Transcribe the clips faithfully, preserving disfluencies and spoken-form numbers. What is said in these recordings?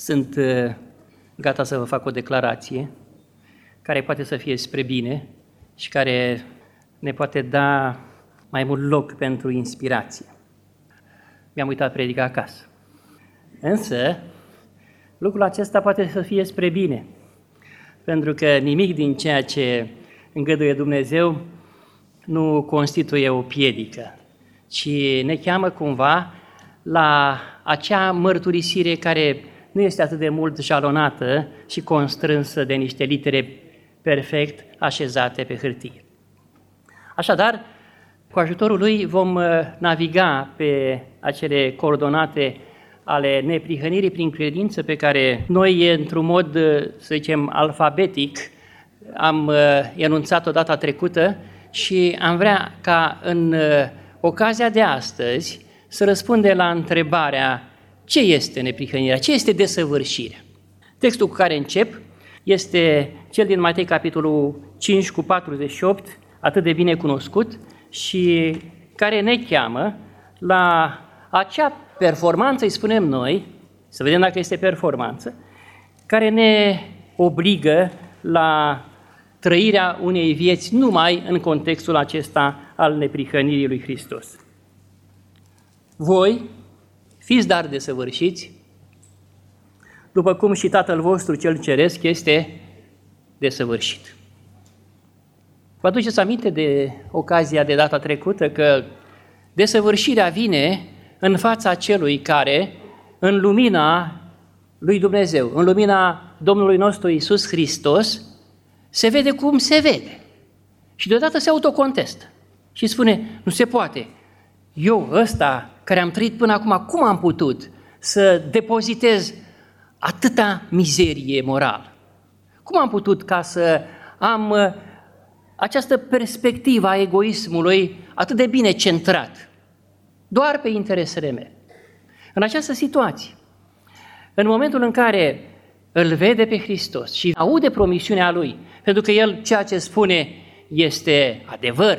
Sunt gata să vă fac o declarație care poate să fie spre bine și care ne poate da mai mult loc pentru inspirație. Mi-am uitat predica acasă. Însă, lucrul acesta poate să fie spre bine, pentru că nimic din ceea ce îngăduie Dumnezeu nu constituie o piedică, ci ne cheamă cumva la acea mărturisire care nu este atât de mult jalonată și constrânsă de niște litere perfect așezate pe hârtie. Așadar, cu ajutorul lui vom naviga pe acele coordonate ale neprihănirii prin credință pe care noi, într-un mod, să zicem, alfabetic, am enunțat-o data trecută și am vrea ca în ocazia de astăzi să răspundem la întrebarea: ce este neprihănirea? Ce este desăvârșirea? Textul cu care încep este cel din Matei, capitolul cinci, cu patruzeci și opt, atât de bine cunoscut, și care ne cheamă la acea performanță, îi spunem noi, să vedem dacă este performanță, care ne obligă la trăirea unei vieți numai în contextul acesta al neprihănirii lui Hristos. Voi fiți dar desăvârșiți, după cum și Tatăl vostru cel ceresc este desăvârșit. Vă aduceți aminte de ocazia de data trecută că desăvârșirea vine în fața celui care, în lumina lui Dumnezeu, în lumina Domnului nostru Iisus Hristos, se vede cum se vede. Și deodată se autocontestă și spune: nu se poate. Eu, ăsta care am trăit până acum, cum am putut să depozitez atâta mizerie morală? Cum am putut ca să am această perspectivă a egoismului atât de bine centrat, doar pe interesele mele? În această situație, în momentul în care îl vede pe Hristos și aude promisiunea Lui, pentru că El ceea ce spune este adevăr,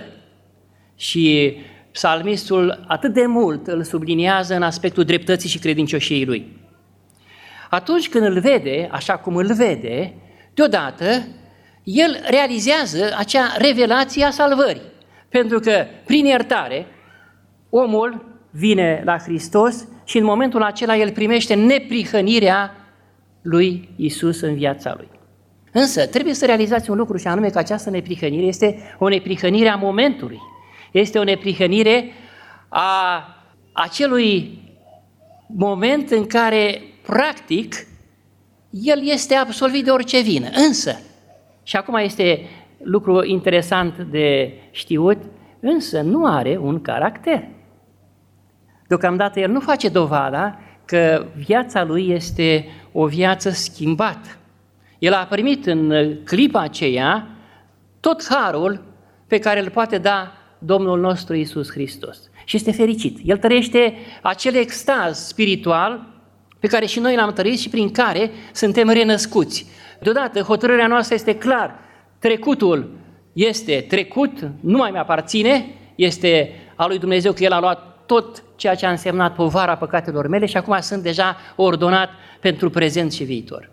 și psalmistul atât de mult îl subliniază în aspectul dreptății și credincioșiei Lui. Atunci când îl vede, așa cum îl vede, deodată el realizează acea revelație a salvării, pentru că prin iertare omul vine la Hristos și în momentul acela el primește neprihănirea lui Iisus în viața lui. Însă trebuie să realizați un lucru, și anume că această neprihănire este o neprihănire a momentului. Este o neprihănire a acelui moment în care, practic, el este absolvit de orice vină. Însă, și acum este lucru interesant de știut, însă nu are un caracter. Deocamdată el nu face dovada că viața lui este o viață schimbată. El a primit în clipa aceea tot harul pe care îl poate da Domnul nostru Iisus Hristos. Și este fericit. El trăiește acel extaz spiritual pe care și noi l-am trăit și prin care suntem renăscuți. Deodată hotărârea noastră este clar. Trecutul este trecut, nu mai mi-aparține, este al lui Dumnezeu, că El a luat tot ceea ce a însemnat povara păcatelor mele și acum sunt deja ordonat pentru prezent și viitor.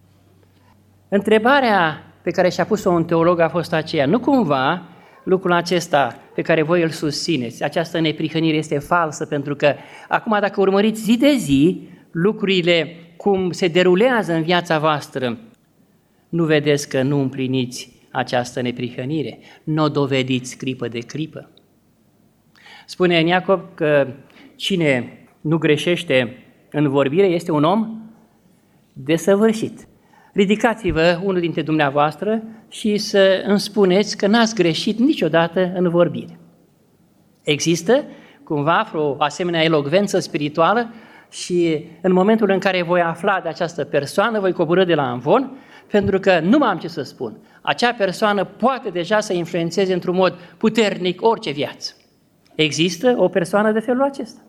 Întrebarea pe care și-a pus-o un teolog a fost aceea: nu cumva lucrul acesta pe care voi îl susțineți, această neprihănire este falsă, pentru că acum dacă urmăriți zi de zi lucrurile cum se derulează în viața voastră, nu vedeți că nu împliniți această neprihănire, nu o dovediți clipă de clipă. Spune în Iacob că cine nu greșește în vorbire este un om desăvârșit. Ridicați-vă unul dintre dumneavoastră și să îmi spuneți că n-ați greșit niciodată în vorbire. Există cumva vreo asemenea elocvență spirituală și în momentul în care voi afla de această persoană, voi coborî de la amvon, pentru că nu mai am ce să spun. Acea persoană poate deja să influențeze într-un mod puternic orice viață. Există o persoană de felul acesta?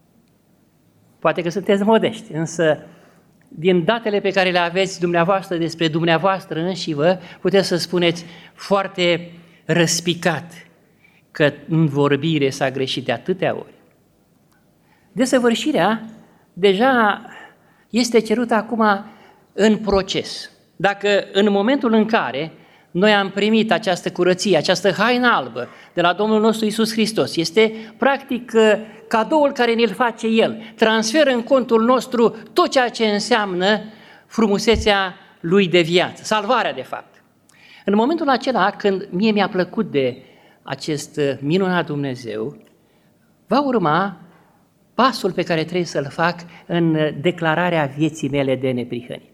Poate că sunteți modești, însă din datele pe care le aveți dumneavoastră despre dumneavoastră înși vă, puteți să spuneți foarte răspicat că în vorbire s-a greșit de atâtea ori. Desăvârșirea deja este cerută acum în proces. Dacă în momentul în care noi am primit această curăție, această haină albă de la Domnul nostru Iisus Hristos, este practic cadoul care ne-l face El, transferă în contul nostru tot ceea ce înseamnă frumusețea Lui de viață, salvarea de fapt. În momentul acela, când mie mi-a plăcut de acest minunat Dumnezeu, va urma pasul pe care trebuie să-l fac în declararea vieții mele de neprihănit.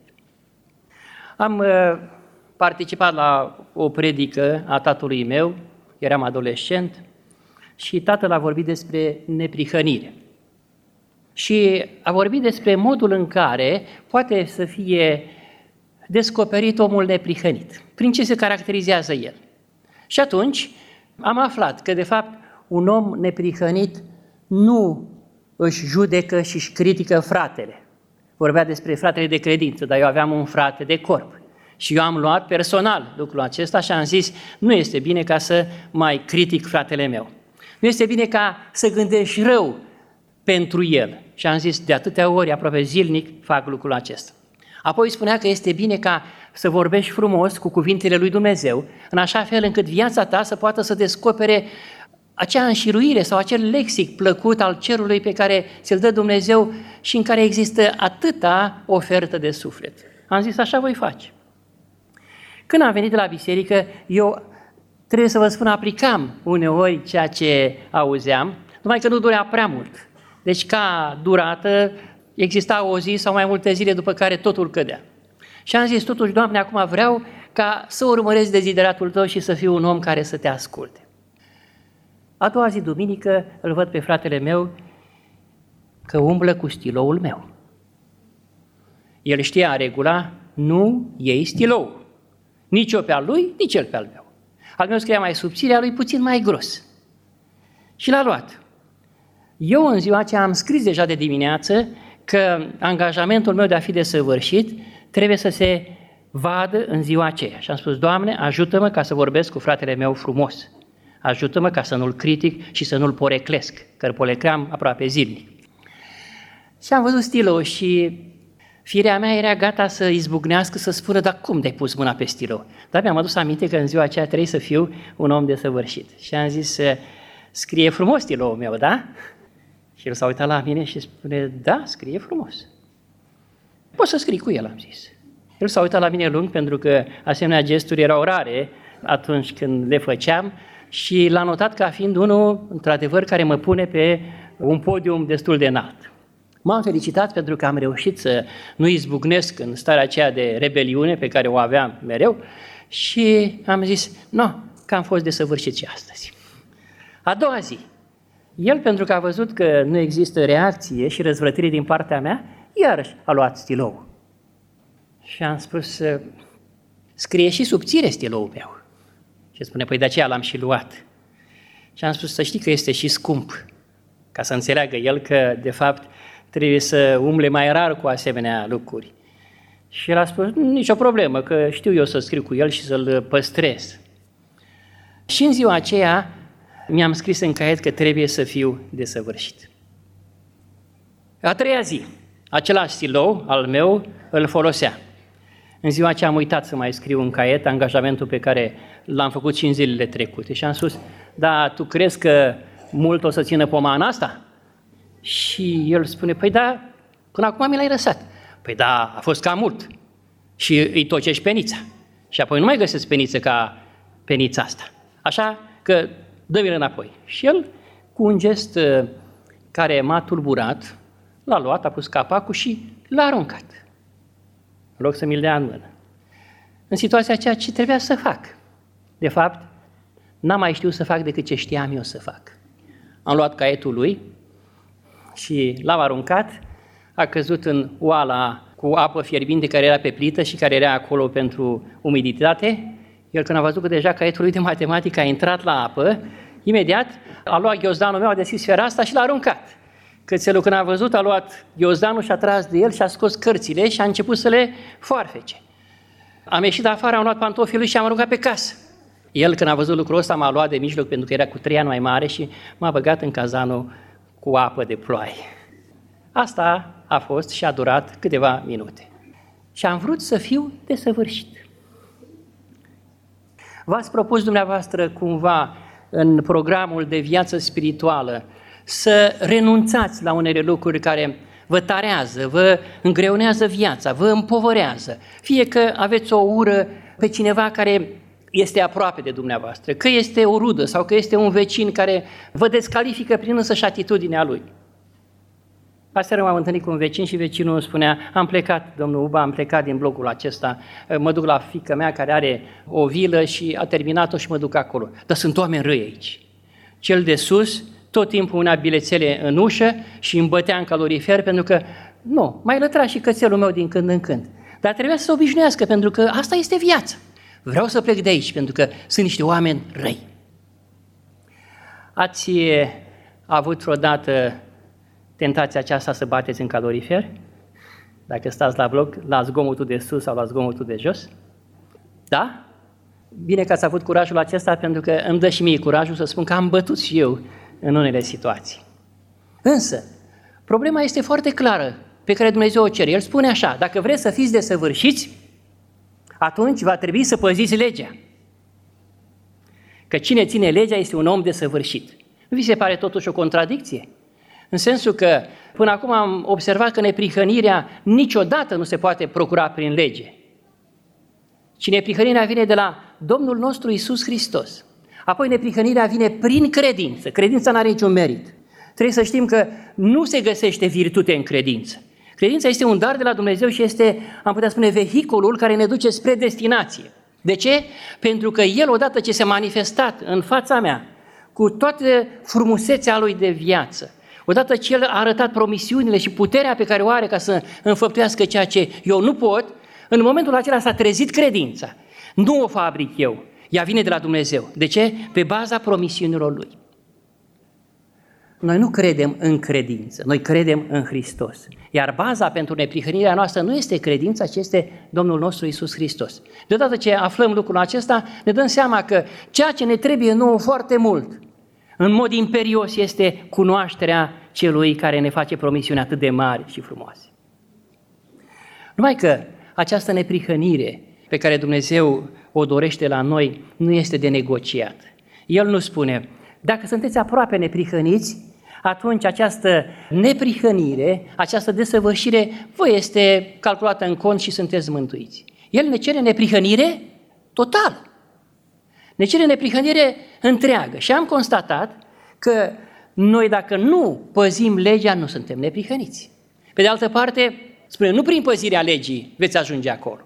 Am participat la o predică a tatălui meu, eram adolescent, și tatăl a vorbit despre neprihănire. Și a vorbit despre modul în care poate să fie descoperit omul neprihănit, prin ce se caracterizează el. Și atunci am aflat că, de fapt, un om neprihănit nu își judecă și își critică fratele. Vorbea despre fratele de credință, dar eu aveam un frate de corp. Și eu am luat personal lucrul acesta și am zis, nu este bine ca să mai critic fratele meu. Nu este bine ca să gândești rău pentru el. Și am zis, de atâtea ori, aproape zilnic, fac lucrul acesta. Apoi spunea că este bine ca să vorbești frumos cu cuvintele lui Dumnezeu, în așa fel încât viața ta să poată să descopere acea înșiruire sau acel lexic plăcut al cerului pe care ți-l dă Dumnezeu și în care există atâta ofertă de suflet. Am zis, așa voi face. Când am venit la biserică, eu trebuie să vă spun, aplicam uneori ceea ce auzeam, numai că nu durea prea mult. Deci ca durată exista o zi sau mai multe zile după care totul cădea. Și am zis, totuși, Doamne, acum vreau ca să urmăresc dezideratul Tău și să fiu un om care să Te asculte. A doua zi, duminică, îl văd pe fratele meu că umblă cu stiloul meu. El știa în regula, nu iei stilou. Nici eu pe al lui, nici el pe al meu. Al meu scria mai subțire, al lui puțin mai gros. Și l-a luat. Eu în ziua aceea am scris deja de dimineață că angajamentul meu de a fi desăvârșit trebuie să se vadă în ziua aceea. Și am spus, Doamne, ajută-mă ca să vorbesc cu fratele meu frumos. Ajută-mă ca să nu-l critic și să nu-l poreclesc, că îl porecleam aproape zilnic. Și am văzut stilou și firea mea era gata să izbucnească, să spună, dar cum de-ai pus mâna pe stilou? Dar mi-am adus aminte că în ziua aceea trebuie să fiu un om desăvârșit. Și am zis, scrie frumos stiloul meu, da? Și el s-a uitat la mine și spune, da, scrie frumos. Poți să scrii cu el, am zis. El s-a uitat la mine lung pentru că asemenea gesturi erau rare atunci când le făceam și l-a notat ca fiind unul, într-adevăr, care mă pune pe un podium destul de înalt. M-am felicitat pentru că am reușit să nu izbucnesc în starea aceea de rebeliune pe care o aveam mereu și am zis, nu, că am fost desăvârșit și astăzi. A doua zi, el, pentru că a văzut că nu există reacție și răzvrătire din partea mea, iarăși a luat stilou. Și am spus, scrie și subțire stiloul meu. Și spune, păi de aceea l-am și luat. Și am spus, să știi că este și scump, ca să înțeleagă el că, de fapt, trebuie să umble mai rar cu asemenea lucruri. Și el a spus, nicio problemă, că știu eu să scriu cu el și să-l păstrez. Și în ziua aceea mi-am scris în caiet că trebuie să fiu desăvârșit. A treia zi, același stilou al meu îl folosea. În ziua aceea am uitat să mai scriu în caiet angajamentul pe care l-am făcut și în zilele trecute. Și am spus, da, tu crezi că mult o să țină pomana asta? Și el spune, păi da, până acum mi l-ai lăsat. Păi da, a fost cam mult. Și îi tocești penița. Și apoi nu mai găsesc peniță ca penița asta. Așa că dă-mi-l înapoi. Și el, cu un gest care m-a tulburat, l-a luat, a pus capacul și l-a aruncat. În loc să mi-l dea în mână. În situația aceea, ce trebuia să fac? De fapt, n-am mai știut să fac decât ce știam eu să fac. Am luat caietul lui și l-am aruncat, a căzut în oala cu apă fierbinte care era pe plită și care era acolo pentru umiditate. El, când a văzut că deja caietul lui de matematică a intrat la apă, imediat a luat ghiozdanul meu, a deschis fereastra și l-a aruncat. Cățelul, când a văzut, a luat ghiozdanul și a tras de el și a scos cărțile și a început să le foarfece. Am ieșit afară, am luat pantofii lui și am aruncat pe casă. El, când a văzut lucrul ăsta, m-a luat de mijloc pentru că era cu trei ani mai mare și m-a băgat în cazanul cu apă de ploaie. Asta a fost și a durat câteva minute. Și am vrut să fiu desăvârșit. V-ați propus dumneavoastră cumva în programul de viață spirituală să renunțați la unele lucruri care vă tarează, vă îngreunează viața, vă împovărează. Fie că aveți o ură pe cineva care este aproape de dumneavoastră, că este o rudă sau că este un vecin care vă descalifică prin însăși atitudinea lui. Aseară m-am întâlnit cu un vecin și vecinul îmi spunea: am plecat, domnul Uba, am plecat din blocul acesta, mă duc la fiica mea care are o vilă și a terminat-o și mă duc acolo. Dar sunt oameni răi aici. Cel de sus tot timpul punea bilețele în ușă și îmi bătea în calorifer pentru că, nu, mai lătra și cățelul meu din când în când. Dar trebuia să se obișnuiască pentru că asta este viața. Vreau să plec de aici pentru că sunt niște oameni răi. Ați avut vreodată tentația aceasta să bateți în calorifer? Dacă stați la bloc, la zgomotul de sus sau la zgomotul de jos? Da? Bine că ați avut curajul acesta, pentru că îmi dă și mie curajul să spun că am bătut și eu în unele situații. Însă, problema este foarte clară pe care Dumnezeu o cere. El spune așa: dacă vreți să fiți desăvârșiți, atunci va trebui să păziți legea. Că cine ține legea este un om desăvârșit. Nu vi se pare totuși o contradicție? În sensul că până acum am observat că neprihănirea niciodată nu se poate procura prin lege. Ci neprihănirea vine de la Domnul nostru Iisus Hristos. Apoi neprihănirea vine prin credință. Credința nu are niciun merit. Trebuie să știm că nu se găsește virtute în credință. Credința este un dar de la Dumnezeu și este, am putea spune, vehiculul care ne duce spre destinație. De ce? Pentru că El, odată ce s-a manifestat în fața mea, cu toată frumusețea Lui de viață, odată ce El a arătat promisiunile și puterea pe care o are ca să înfăptuiască ceea ce eu nu pot, în momentul acela s-a trezit credința. Nu o fabric eu, ea vine de la Dumnezeu. De ce? Pe baza promisiunilor Lui. Noi nu credem în credință, noi credem în Hristos. Iar baza pentru neprihănirea noastră nu este credința, ci este Domnul nostru Iisus Hristos. Deodată ce aflăm lucrul acesta, ne dăm seama că ceea ce ne trebuie nouă foarte mult, în mod imperios, este cunoașterea Celui care ne face promisiuni atât de mari și frumoase. Numai că această neprihănire pe care Dumnezeu o dorește la noi nu este de negociat. El nu spune: dacă sunteți aproape neprihăniți, atunci această neprihănire, această desăvârșire vă este calculată în cont și sunteți mântuiți. El ne cere neprihănire total. Ne cere neprihănire întreagă. Și am constatat că noi, dacă nu păzim legea, nu suntem neprihăniți. Pe de altă parte, spune, nu prin păzirea legii veți ajunge acolo.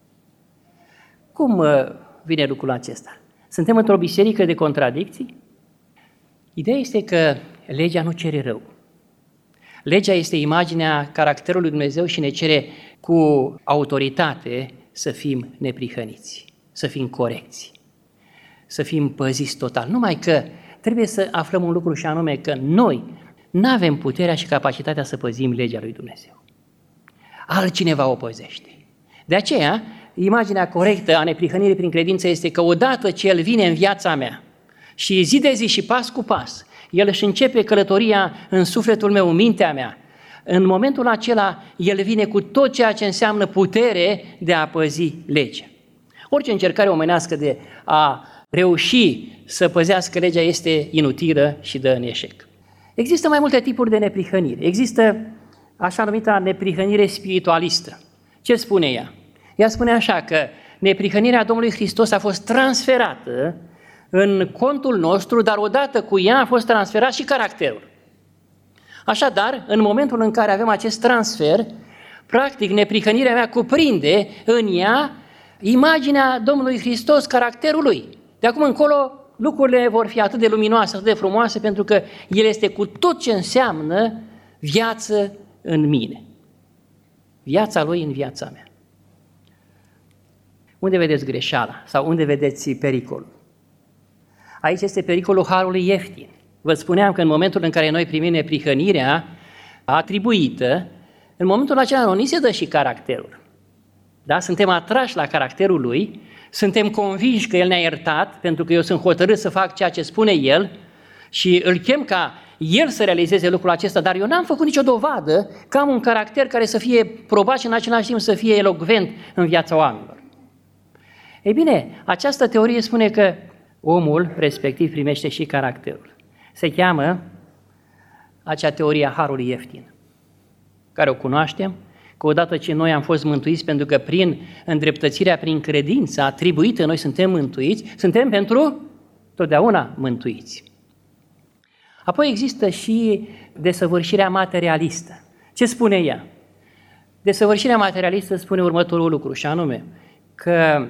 Cum vine lucrul acesta? Suntem într-o biserică de contradicții? Ideea este că legea nu cere rău. Legea este imaginea caracterului Dumnezeu și ne cere cu autoritate să fim neprihăniți, să fim corecți, să fim păziți total. Numai că trebuie să aflăm un lucru și anume că noi nu avem puterea și capacitatea să păzim legea lui Dumnezeu. Altcineva o păzește. De aceea, imaginea corectă a neprihănirii prin credință este că odată ce El vine în viața mea și zi de zi și pas cu pas, El își începe călătoria în sufletul meu, în mintea mea, în momentul acela El vine cu tot ceea ce înseamnă putere de a păzi legea. Orice încercare omenească de a reuși să păzească legea este inutilă și dă în eșec. Există mai multe tipuri de neprihănire. Există așa numita neprihănire spiritualistă. Ce spune ea? Ea spune așa că neprihănirea Domnului Hristos a fost transferată în contul nostru, dar odată cu ea a fost transferat și caracterul. Așadar, în momentul în care avem acest transfer, practic neprihănirea mea cuprinde în ea imaginea Domnului Hristos, caracterul Lui. De acum încolo lucrurile vor fi atât de luminoase, atât de frumoase, pentru că El este cu tot ce înseamnă viață în mine. Viața Lui în viața mea. Unde vedeți greșeala sau unde vedeți pericolul? Aici este pericolul harului ieftin. Vă spuneam că în momentul în care noi primim neprihănirea atribuită, în momentul acela nu ni se dă și caracterul. Da? Suntem atrași la caracterul Lui, suntem convinși că El ne-a iertat, pentru că eu sunt hotărât să fac ceea ce spune El și îl chem ca el să realizeze lucrul acesta, dar eu n-am făcut nicio dovadă că am un caracter care să fie probat și în același timp să fie elocvent în viața oamenilor. Ei bine, această teorie spune că omul respectiv primește și caracterul. Se cheamă acea teorie a harului ieftin, care o cunoaștem, că odată ce noi am fost mântuiți, pentru că prin îndreptățirea, prin credința atribuită, noi suntem mântuiți, suntem pentru totdeauna mântuiți. Apoi există și desăvârșirea materialistă. Ce spune ea? Desăvârșirea materialistă spune următorul lucru, și anume că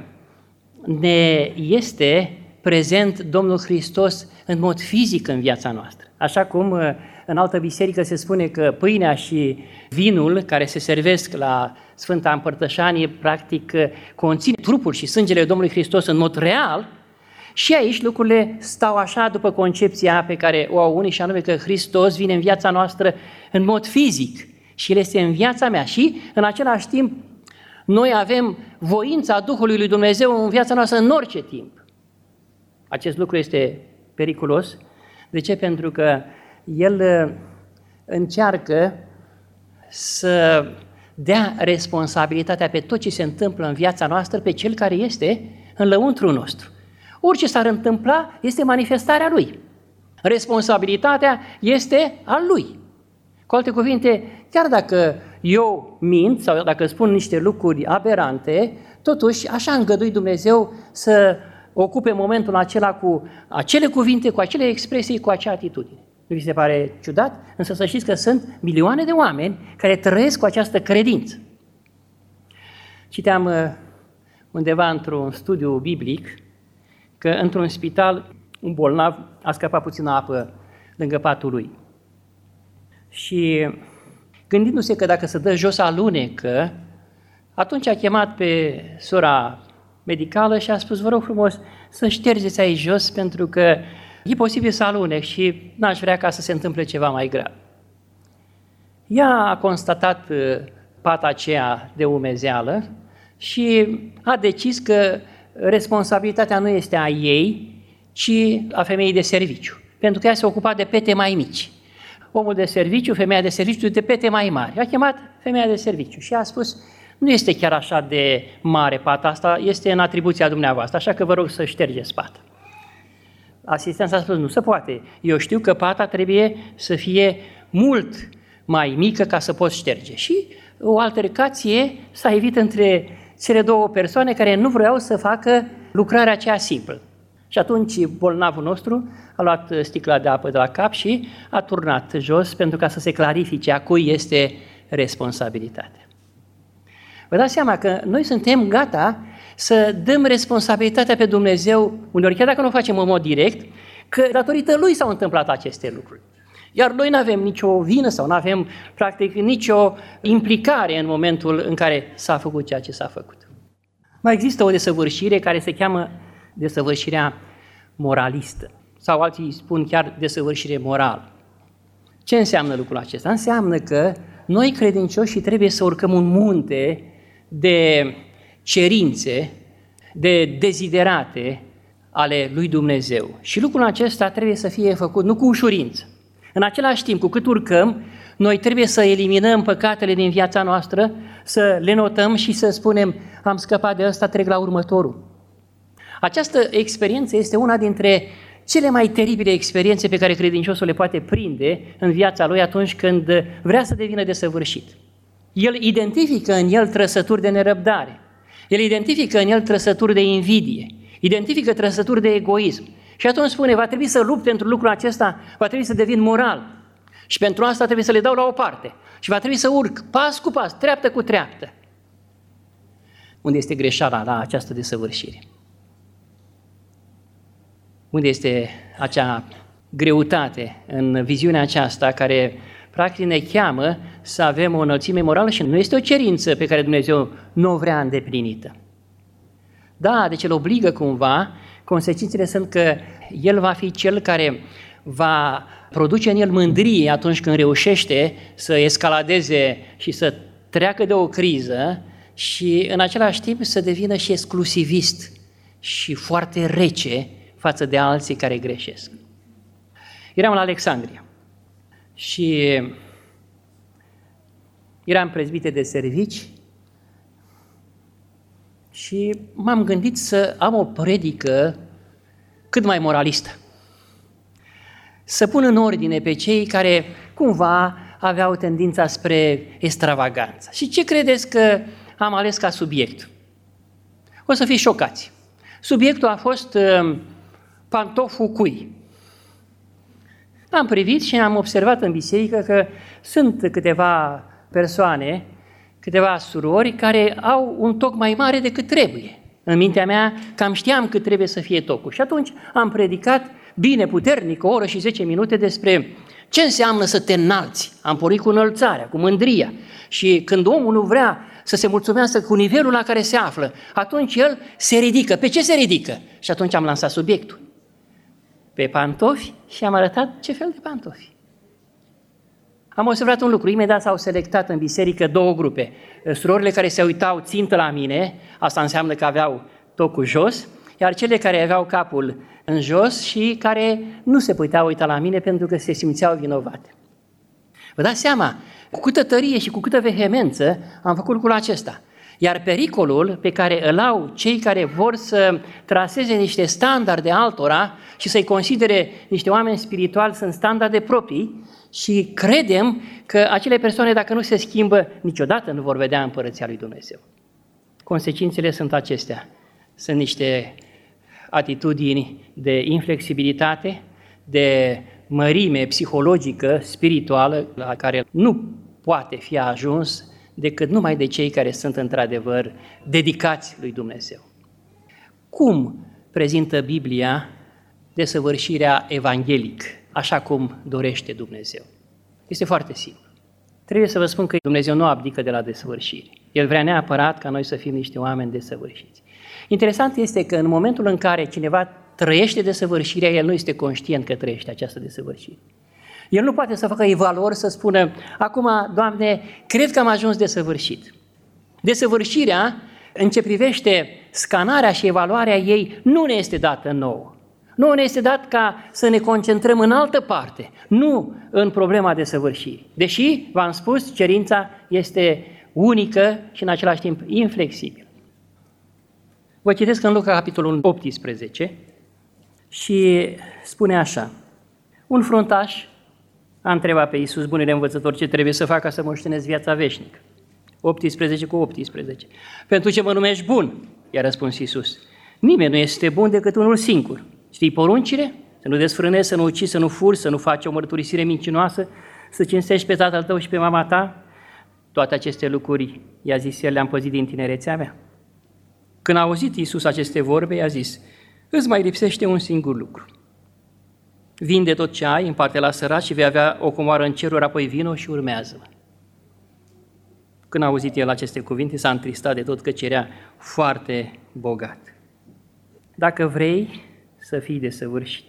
ne este prezent Domnul Hristos în mod fizic în viața noastră. Așa cum în altă biserică se spune că pâinea și vinul care se servesc la Sfânta Împărtășanie practic conține trupul și sângele Domnului Hristos în mod real, și aici lucrurile stau așa după concepția pe care o au unii, și anume că Hristos vine în viața noastră în mod fizic și El este în viața mea și în același timp noi avem voința Duhului lui Dumnezeu în viața noastră în orice timp. Acest lucru este periculos. De ce? Pentru că El încearcă să dea responsabilitatea pe tot ce se întâmplă în viața noastră pe Cel care este în lăuntrul nostru. Orice s-ar întâmpla este manifestarea Lui. Responsabilitatea este a Lui. Cu alte cuvinte, chiar dacă eu mint sau dacă spun niște lucruri aberante, totuși așa a îngăduit Dumnezeu să ocupe momentul acela cu acele cuvinte, cu acele expresii, cu acea atitudine. Nu vi se pare ciudat? Însă să știți că sunt milioane de oameni care trăiesc cu această credință. Citeam undeva într-un studiu biblic că într-un spital un bolnav a scăpat puțină apă lângă patul lui. Și gândindu-se că dacă se dă jos alunecă, atunci a chemat pe sora medicală și a spus: vă rog frumos să ștergeți aici jos pentru că e posibil să alunec și n-aș vrea ca să se întâmple ceva mai grav. Ea a constatat pata aceea de umezeală și a decis că responsabilitatea nu este a ei, ci a femeii de serviciu, pentru că ea se ocupa de pete mai mici. Omul de serviciu, femeia de serviciu de pete mai mari. A chemat femeia de serviciu și a spus: nu este chiar așa de mare pata asta, este în atribuția dumneavoastră, așa că vă rog să ștergeți pata. Asistența a spus: nu se poate, eu știu că pata trebuie să fie mult mai mică ca să poți șterge. Și o altercație s-a evit între cele două persoane care nu vreau să facă lucrarea aceea simplă. Și atunci bolnavul nostru a luat sticla de apă de la cap și a turnat jos pentru ca să se clarifice a cui este responsabilitatea. Vă dați seama că noi suntem gata să dăm responsabilitatea pe Dumnezeu, uneori chiar dacă nu o facem în mod direct, că datorită Lui s-au întâmplat aceste lucruri. Iar noi nu avem nicio vină sau nu avem practic nicio implicare în momentul în care s-a făcut ceea ce s-a făcut. Mai există o desăvârșire care se cheamă desăvârșirea moralistă sau alții spun chiar desăvârșire morală. Ce înseamnă lucrul acesta? Înseamnă că noi credincioși trebuie să urcăm un munte de cerințe, de deziderate ale lui Dumnezeu. Și lucrul acesta trebuie să fie făcut nu cu ușurință. În același timp, cu cât urcăm, noi trebuie să eliminăm păcatele din viața noastră, să le notăm și să spunem: am scăpat de ăsta, trec la următorul. Această experiență este una dintre cele mai teribile experiențe pe care credinciosul le poate prinde în viața lui atunci când vrea să devină desăvârșit. El identifică în el trăsături de nerăbdare, el identifică în el trăsături de invidie, identifică trăsături de egoism. Și atunci spune: va trebui să lupt pentru lucrul acesta, va trebui să devin moral. Și pentru asta trebuie să le dau la o parte. Și va trebui să urc pas cu pas, treaptă cu treaptă. Unde este greșeala la această desăvârșire? Unde este acea greutate în viziunea aceasta care practic ne cheamă să avem o înălțime morală și nu este o cerință pe care Dumnezeu nu o vrea îndeplinită? Da, deci îl obligă cumva, consecințele sunt că el va fi cel care va produce în el mândrie atunci când reușește să escaladeze și să treacă de o criză și în același timp să devină și exclusivist și foarte rece față de alții care greșesc. Eram la Alexandria și eram prezbiter de servici și m-am gândit să am o predică cât mai moralistă. Să pun în ordine pe cei care cumva aveau tendința spre extravaganță. Și ce credeți că am ales ca subiect? O să fiți șocați. Subiectul a fost uh, pantoful cui. Am privit și am observat în biserică că sunt câteva persoane, câteva surori care au un toc mai mare decât trebuie. În mintea mea cam știam cât trebuie să fie tocul. Și atunci am predicat bine, puternic, o oră și zece minute despre ce înseamnă să te înalți. Am pornit cu înălțarea, cu mândria. Și când omul nu vrea să se mulțumească cu nivelul la care se află, atunci el se ridică. Pe ce se ridică? Și atunci am lansat subiectul. Pe pantofi și am arătat ce fel de pantofi. Am observat un lucru, imediat s-au selectat în biserică două grupe. Surorile care se uitau țintă la mine, asta înseamnă că aveau tocul jos, iar cele care aveau capul în jos și care nu se puteau uita la mine pentru că se simțeau vinovate. Vă dați seama, cu câtă tărie și cu câtă vehemență am făcut lucrul acesta. Iar pericolul pe care îl au cei care vor să traseze niște standarde altora și să-i considere niște oameni spirituali sunt standarde proprii și credem că acele persoane, dacă nu se schimbă, niciodată nu vor vedea împărăția lui Dumnezeu. Consecințele sunt acestea. Sunt niște atitudini de inflexibilitate, de mărime psihologică, spirituală, la care nu poate fi ajuns decât numai de cei care sunt într-adevăr dedicați lui Dumnezeu. Cum prezintă Biblia desăvârșirea evanghelică, așa cum dorește Dumnezeu? Este foarte simplu. Trebuie să vă spun că Dumnezeu nu abdică de la desăvârșire. El vrea neapărat ca noi să fim niște oameni desăvârșiți. Interesant este că în momentul în care cineva trăiește desăvârșirea, el nu este conștient că trăiește această desăvârșire. El nu poate să facă evaluări, să spună, acum, Doamne, cred că am ajuns desăvârșit. Desăvârșirea, în ce privește scanarea și evaluarea ei, nu ne este dată nouă. Nu ne este dat ca să ne concentrăm în altă parte, nu în problema desăvârșirii. Deși, v-am spus, cerința este unică și în același timp inflexibilă. Vă citesc în Luca, capitolul optsprezece, și spune așa: un fruntaș a întrebat pe Iisus, bunele învățători, ce trebuie să fac ca să moștenesc viața veșnică? optsprezece cu optsprezece. Pentru ce mă numești bun? I-a răspuns Iisus. Nimeni nu este bun decât unul singur. Știi poruncile? Să nu desfrânezi, să nu ucizi, să nu furi, să nu faci o mărturisire mincinoasă, să cinstești pe tatăl tău și pe mama ta. Toate aceste lucruri, i-a zis el, le-am păzit din tinerețea mea. Când a auzit Iisus aceste vorbe, i-a zis, îți mai lipsește un singur lucru. Vinde tot ce ai, împarte la săraci și vei avea o comoară în ceruri, apoi vino și urmează-mă. Când a auzit el aceste cuvinte, s-a întristat de tot că cerea foarte bogat. Dacă vrei să fii desăvârșit,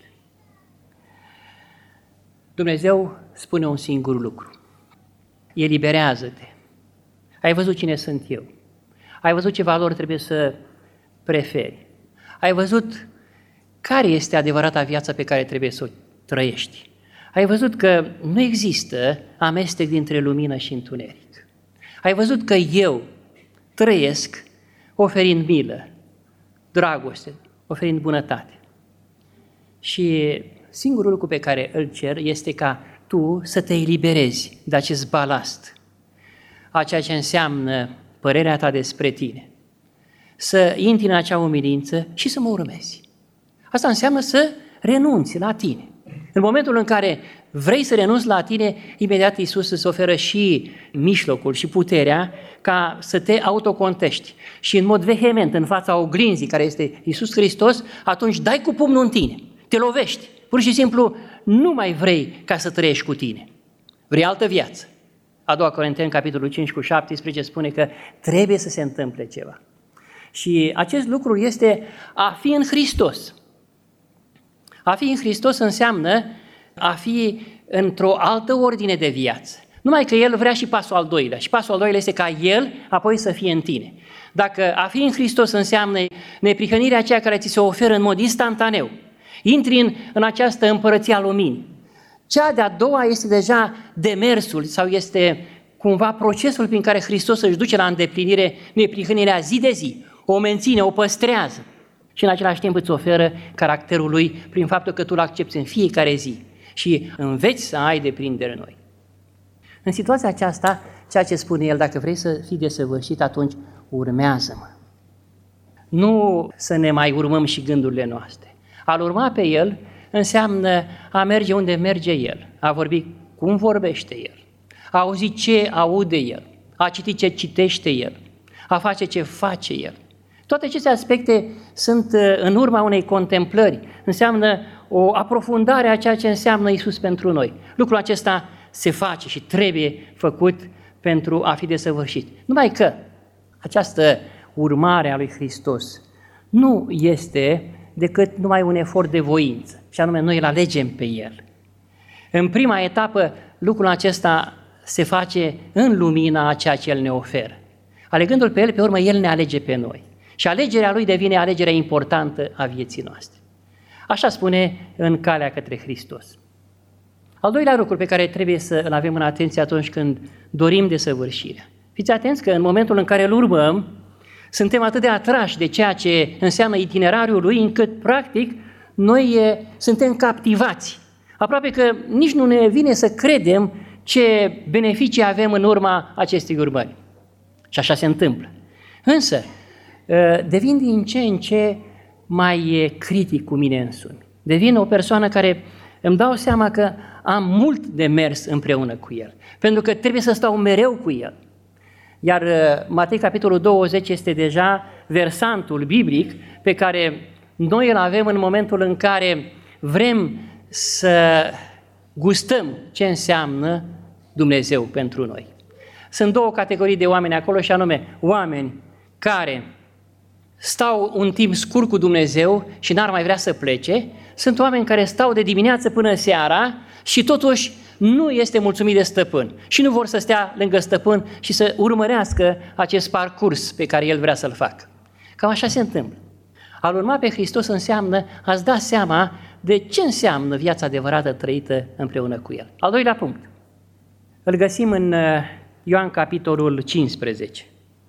Dumnezeu spune un singur lucru. Eliberează-te. Ai văzut cine sunt eu. Ai văzut ce valori trebuie să preferi. Ai văzut care este adevărata viață pe care trebuie să o trăiești. Ai văzut că nu există amestec dintre lumină și întuneric. Ai văzut că eu trăiesc oferind milă, dragoste, oferind bunătate. Și singurul lucru pe care îl cer este ca tu să te eliberezi de acest balast, a ceea ce înseamnă părerea ta despre tine, să intri în acea umilință și să mă urmezi. Asta înseamnă să renunți la tine. În momentul în care vrei să renunți la tine, imediat Iisus îți oferă și mijlocul și puterea ca să te autocontești. Și în mod vehement, în fața oglinzii care este Iisus Hristos, atunci dai cu pumnul în tine, te lovești. Pur și simplu nu mai vrei ca să trăiești cu tine. Vrei altă viață. A doua Corinteni, capitolul cinci cu șaptesprezece, spune că trebuie să se întâmple ceva. Și acest lucru este a fi în Hristos. A fi în Hristos înseamnă a fi într-o altă ordine de viață. Numai că El vrea și pasul al doilea. Și pasul al doilea este ca El apoi să fie în tine. Dacă a fi în Hristos înseamnă neprihănirea aceea care ți se oferă în mod instantaneu, intri în, în această împărăție a luminii. Cea de-a doua este deja demersul sau este cumva procesul prin care Hristos își duce la îndeplinire neprihănirea zi de zi, o menține, o păstrează și în același timp îți oferă caracterul lui prin faptul că tu îl accepți în fiecare zi și înveți să ai deprindere noi. În situația aceasta, ceea ce spune el, dacă vrei să fii desăvârșit, atunci urmează-mă. Nu să ne mai urmăm și gândurile noastre. A-L urma pe El înseamnă a merge unde merge El, a vorbi cum vorbește El, a auzi ce aude El, a citi ce citește El, a face ce face El. Toate aceste aspecte sunt în urma unei contemplări, înseamnă o aprofundare a ceea ce înseamnă Iisus pentru noi. Lucrul acesta se face și trebuie făcut pentru a fi desăvârșit. Numai că această urmare a lui Hristos nu este decât numai un efort de voință, și anume noi îl alegem pe El. În prima etapă, lucrul acesta se face în lumina a ceea ce El ne oferă. Alegându-L pe El, pe urmă, El ne alege pe noi. Și alegerea Lui devine alegerea importantă a vieții noastre. Așa spune în calea către Hristos. Al doilea lucru pe care trebuie să îl avem în atenție atunci când dorim desăvârșirea. Fiți atenți că în momentul în care îl urmăm, suntem atât de atrași de ceea ce înseamnă itinerariul lui, încât, practic, noi e, suntem captivați. Aproape că nici nu ne vine să credem ce beneficii avem în urma acestei urmări. Și așa se întâmplă. Însă, devin din ce în ce mai critic cu mine însumi. Devin o persoană care îmi dau seama că am mult de mers împreună cu El, pentru că trebuie să stau mereu cu El. Iar Matei, capitolul douăzeci, este deja versantul biblic pe care noi îl avem în momentul în care vrem să gustăm ce înseamnă Dumnezeu pentru noi. Sunt două categorii de oameni acolo, și anume oameni care stau un timp scurt cu Dumnezeu și n-ar mai vrea să plece, sunt oameni care stau de dimineață până seara și totuși nu este mulțumit de stăpân și nu vor să stea lângă stăpân și să urmărească acest parcurs pe care el vrea să-l facă. Cam așa se întâmplă. A-L urma pe Hristos înseamnă a-ți da seama de ce înseamnă viața adevărată trăită împreună cu El. Al doilea punct. Îl găsim în Ioan capitolul cincisprezece.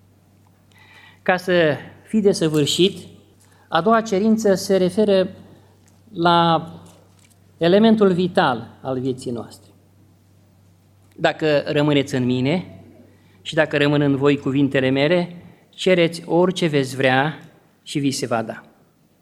Ca să fii desăvârșit, a doua cerință se referă la elementul vital al vieții noastre. Dacă rămâneți în mine și dacă rămân în voi cuvintele mele, cereți orice veți vrea și vi se va da.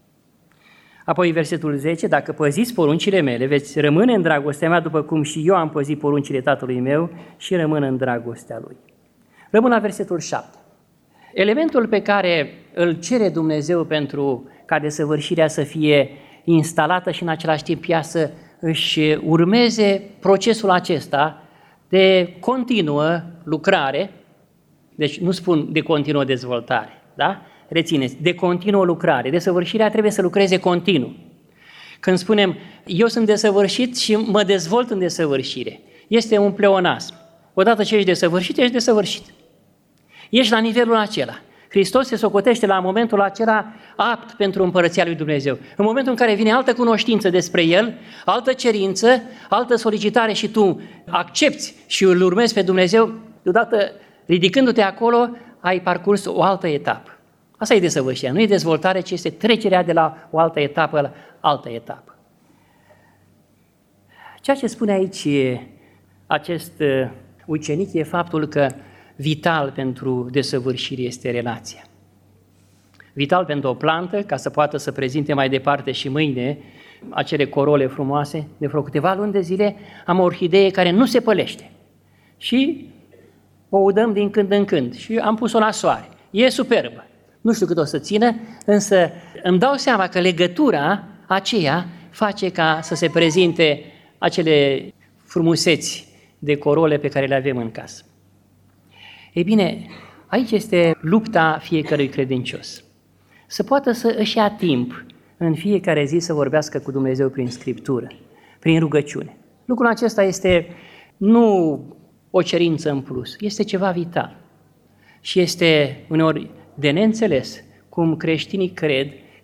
Apoi versetul zece, dacă păziți poruncile mele, veți rămâne în dragostea mea, după cum și eu am păzit poruncile Tatălui meu și rămân în dragostea Lui. Rămân la versetul șapte. Elementul pe care îl cere Dumnezeu pentru ca desăvârșirea să fie instalată și în același timp ea să își urmeze procesul acesta de continuă lucrare, deci nu spun de continuă dezvoltare, da? Rețineți, de continuă lucrare. Desăvârșirea trebuie să lucreze continuu. Când spunem, eu sunt desăvârșit și mă dezvolt în desăvârșire, este un pleonasm. Odată ce ești desăvârșit, ești desăvârșit. Ești la nivelul acela. Hristos se socotește la momentul acela apt pentru împărăția lui Dumnezeu. În momentul în care vine altă cunoștință despre El, altă cerință, altă solicitare și tu accepți și îl urmezi pe Dumnezeu, deodată ridicându-te acolo, ai parcurs o altă etapă. Asta e desăvârșirea, nu e dezvoltare, ci este trecerea de la o altă etapă la altă etapă. Ceea ce spune aici acest ucenic e faptul că vital pentru desăvârșire este relația. Vital pentru o plantă, ca să poată să prezinte mai departe și mâine acele corole frumoase, de vreo câteva luni de zile am o orhidee care nu se pălește și o udăm din când în când și am pus-o la soare. E superbă. Nu știu cât o să țină, însă îmi dau seama că legătura aceea face ca să se prezinte acele frumuseți de corole pe care le avem în casă. Ei bine, aici este lupta fiecărui credincios. Să poată să își ia timp în fiecare zi să vorbească cu Dumnezeu prin Scriptură, prin rugăciune. Lucrul acesta este nu o cerință în plus, este ceva vital. Și este uneori de neînțeles cum creștinii cred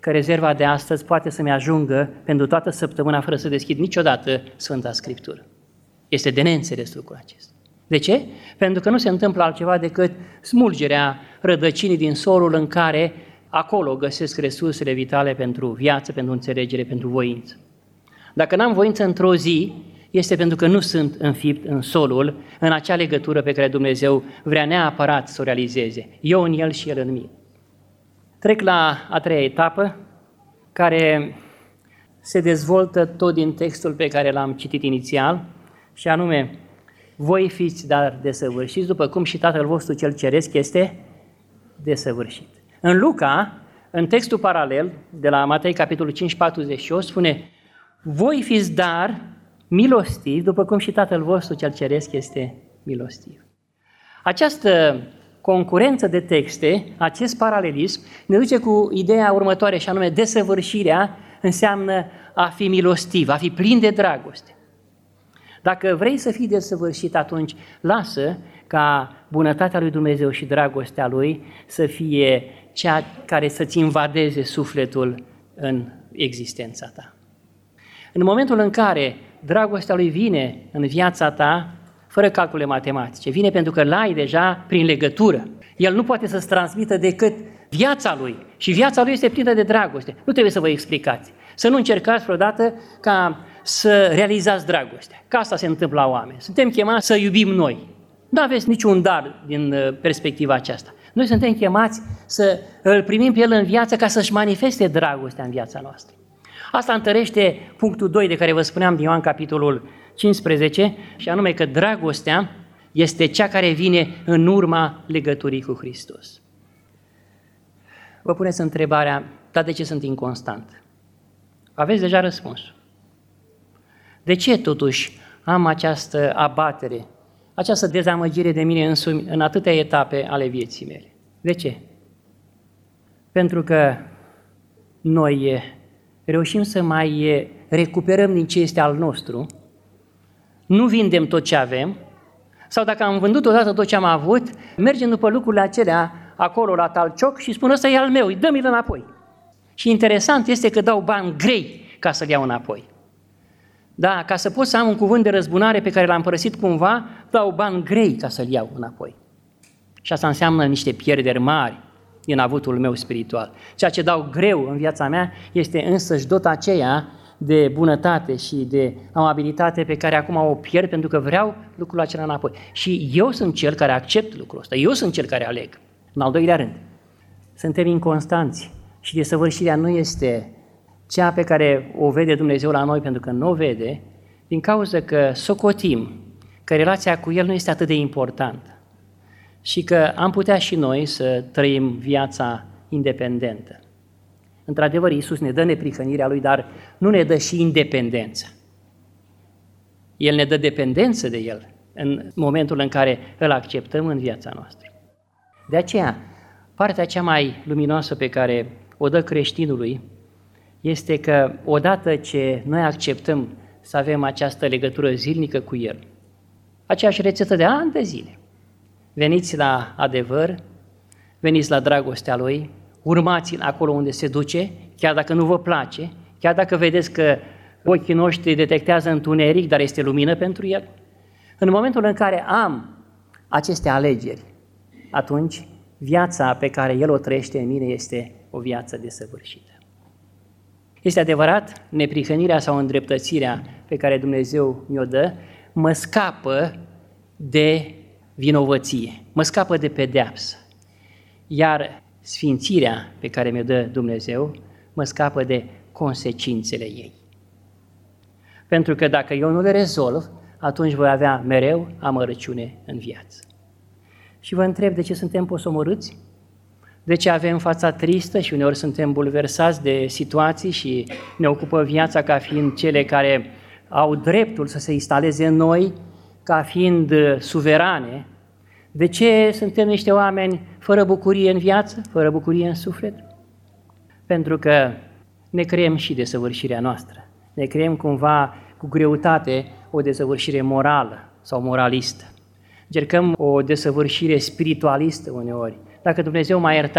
că rezerva de astăzi poate să-mi ajungă pentru toată săptămâna fără să deschid niciodată Sfânta Scriptură. Este de neînțeles lucrul acesta. De ce? Pentru că nu se întâmplă altceva decât smulgerea rădăcinii din solul în care acolo găsesc resursele vitale pentru viață, pentru înțelegere, pentru voință. Dacă n-am voință într-o zi, este pentru că nu sunt înfipt în solul, în acea legătură pe care Dumnezeu vrea neapărat să o realizeze. Eu în El și El în mine. Trec la a treia etapă, care se dezvoltă tot din textul pe care l-am citit inițial, și anume, voi fiți dar desăvârșiți, după cum și Tatăl vostru cel ceresc este desăvârșit. În Luca, în textul paralel, de la Matei, capitolul cinci, patruzeci și opt, spune, voi fiți dar milostivi, după cum și Tatăl vostru cel ceresc este milostiv. Această concurență de texte, acest paralelism, ne duce cu ideea următoare, și anume, desăvârșirea înseamnă a fi milostiv, a fi plin de dragoste. Dacă vrei să fii desăvârșit, atunci lasă ca bunătatea lui Dumnezeu și dragostea Lui să fie cea care să-ți invadeze sufletul în existența ta. În momentul în care dragostea Lui vine în viața ta, fără calcule matematice, vine pentru că l-ai deja prin legătură. El nu poate să-ți transmită decât viața Lui și viața Lui este plină de dragoste. Nu trebuie să vă explicați. Să nu încercați vreodată ca să realizați dragostea. Că asta se întâmplă la oameni. Suntem chemați să iubim noi. Nu aveți niciun dar din perspectiva aceasta. Noi suntem chemați să îl primim pe El în viață ca să-și manifeste dragostea în viața noastră. Asta întărește punctul doi de care vă spuneam din Ioan capitolul cincisprezece, și anume că dragostea este cea care vine în urma legăturii cu Hristos. Vă puneți întrebarea, dar de ce sunt inconstant? Aveți deja răspunsul. De ce totuși am această abatere, această dezamăgire de mine însumi în atâtea etape ale vieții mele? De ce? Pentru că noi reușim să mai recuperăm din ce este al nostru, nu vindem tot ce avem, sau dacă am vândut odată tot ce am avut, mergem după lucrurile acelea acolo la talcioc și spun, ăsta e al meu, dă-mi-l înapoi. Și interesant este că dau bani grei ca să-l iau înapoi. Da, ca să pot să am un cuvânt de răzbunare pe care l-am părăsit cumva, dau bani grei ca să-l iau înapoi. Și asta înseamnă niște pierderi mari din avutul meu spiritual. Ceea ce dau greu în viața mea este însăși dota aceea de bunătate și de amabilitate pe care acum o pierd pentru că vreau lucrul acela înapoi. Și eu sunt cel care accept lucrul ăsta, eu sunt cel care aleg. În al doilea rând, suntem inconstanți și desăvârșirea nu este cea pe care o vede Dumnezeu la noi pentru că nu o vede, din cauza că socotim că relația cu El nu este atât de importantă și că am putea și noi să trăim viața independentă. Într-adevăr, Iisus ne dă neprihănirea Lui, dar nu ne dă și independență. El ne dă dependență de El în momentul în care îl acceptăm în viața noastră. De aceea, partea cea mai luminoasă pe care o dă creștinului este că odată ce noi acceptăm să avem această legătură zilnică cu El, aceeași rețetă de ani de zile, veniți la adevăr, veniți la dragostea Lui, urmați-l acolo unde se duce, chiar dacă nu vă place, chiar dacă vedeți că ochii noștri detectează întuneric, dar este lumină pentru El. În momentul în care am aceste alegeri, atunci viața pe care El o trăiește în mine este o viață desăvârșită. Este adevărat, neprihănirea sau îndreptățirea pe care Dumnezeu mi-o dă mă scapă de vinovăție, mă scapă de pedeapsă, iar sfințirea pe care mi-o dă Dumnezeu mă scapă de consecințele ei. Pentru că dacă eu nu le rezolv, atunci voi avea mereu amărăciune în viață. Și vă întreb, de ce suntem posomorâți? De ce avem fața tristă și uneori suntem bulversați de situații și ne ocupă viața ca fiind cele care au dreptul să se instaleze în noi, ca fiind suverane? De ce suntem niște oameni fără bucurie în viață, fără bucurie în suflet? Pentru că ne creăm și desăvârșirea noastră. Ne creăm cumva cu greutate o desăvârșire morală sau moralistă. Încercăm o desăvârșire spiritualistă uneori. Dacă Dumnezeu m-a iertat,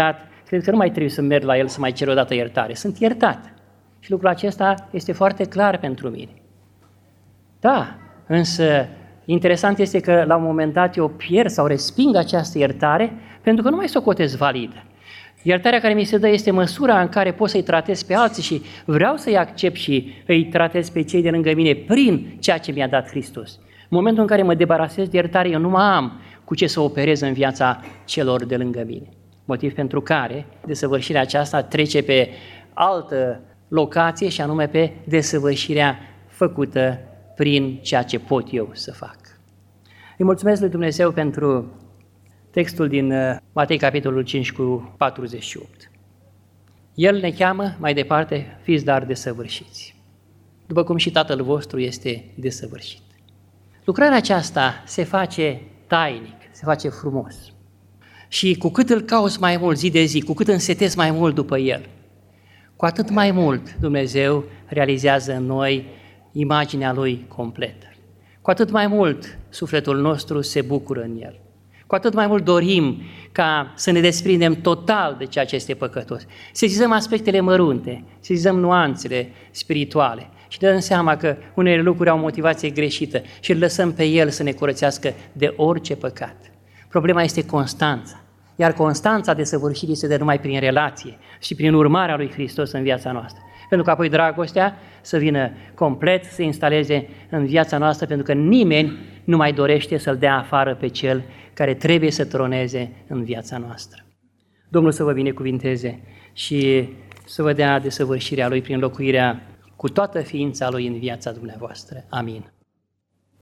cred că nu mai trebuie să merg la El să mai cer o dată iertare. Sunt iertat. Și lucrul acesta este foarte clar pentru mine. Da, însă interesant este că la un moment dat eu pierd sau resping această iertare pentru că nu mai socotez validă. Iertarea care mi se dă este măsura în care pot să-i tratez pe alții și vreau să-i accept și îi tratez pe cei de lângă mine prin ceea ce mi-a dat Hristos. În momentul în care mă debarasez de iertare, eu nu mai am cu ce să operez în viața celor de lângă mine. Motiv pentru care desăvârșirea aceasta trece pe altă locație și anume pe desăvârșirea făcută prin ceea ce pot eu să fac. Îi mulțumesc lui Dumnezeu pentru textul din Matei, capitolul cinci, cu patruzeci și opt. El ne cheamă mai departe, fiți dar desăvârșiți, după cum și Tatăl vostru este desăvârșit. Lucrarea aceasta se face tainic, se face frumos. Și cu cât îl cauți mai mult zi de zi, cu cât însetezi mai mult după El, cu atât mai mult Dumnezeu realizează în noi imaginea Lui completă. Cu atât mai mult sufletul nostru se bucură în El. Cu atât mai mult dorim ca să ne desprindem total de ceea ce este păcătos. Să sesizăm aspectele mărunte, să sesizăm nuanțele spirituale și dăm seama că unele lucruri au o motivație greșită și îl lăsăm pe El să ne curățească de orice păcat. Problema este constanța, iar constanța desăvârșirii se dă numai prin relație și prin urmarea lui Hristos în viața noastră. Pentru că apoi dragostea să vină complet, să se instaleze în viața noastră, pentru că nimeni nu mai dorește să-L dea afară pe Cel care trebuie să troneze în viața noastră. Domnul să vă binecuvinteze și să vă dea desăvârșirea Lui prin locuirea cu toată ființa Lui în viața dumneavoastră. Amin.